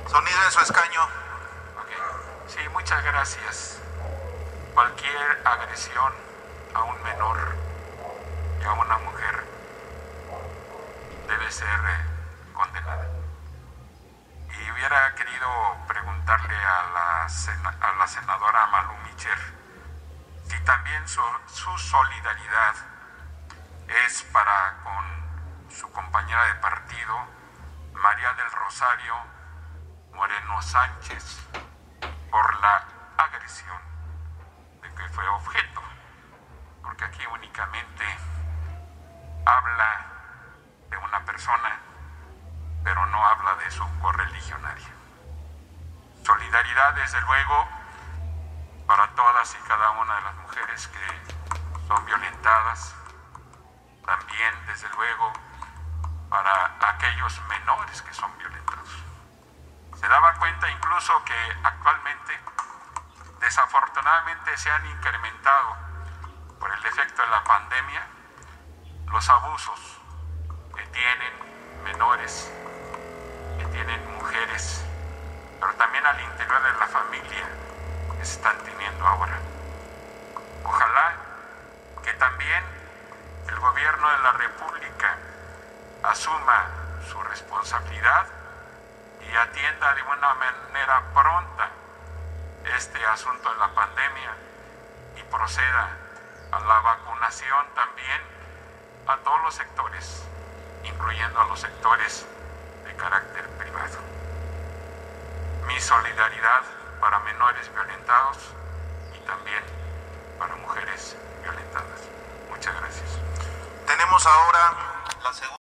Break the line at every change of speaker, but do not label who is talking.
Sonido en su escaño.
Okay. Sí, muchas gracias. Cualquier agresión a un menor y a una mujer debe ser condenada. Y hubiera querido preguntarle a la senadora Malú Micher si también su solidaridad es para con su compañera de partido, María del Rosario Moreno Sánchez, por la agresión de que fue objeto, porque aquí únicamente habla de una persona, pero no habla de su correligionaria. Solidaridad, desde luego, para todas y cada una de las mujeres que son violentadas, también, desde luego, para aquellos menores que son violentados. Se daba cuenta incluso que actualmente, desafortunadamente, se han incrementado por el efecto de la pandemia los abusos que tienen menores, que tienen mujeres, pero también al interior de la familia que se están teniendo ahora. Ojalá que también el gobierno de la República asuma su responsabilidad y atienda de una manera pronta este asunto de la pandemia y proceda a la vacunación también a todos los sectores, incluyendo a los sectores de carácter privado. Mi solidaridad para menores violentados y también para mujeres violentadas. Muchas gracias.
Tenemos ahora la segunda.